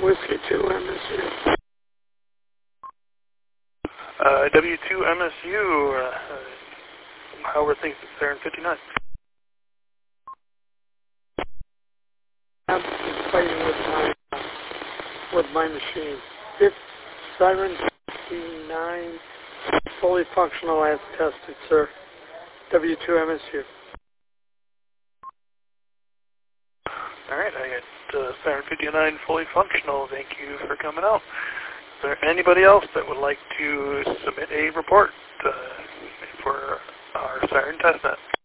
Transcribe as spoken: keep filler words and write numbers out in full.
Whiskey two M S U. Uh, W two M S U, uh, how are things at Siren fifty-nine? I'm fighting with my, uh, with my machine. If Siren fifty-nine, fully functional as tested, sir. W two M S U. All right, I got uh, Siren fifty-nine fully functional. Thank you for coming out. Is there anybody else that would like to submit a report uh, for our Siren testnet?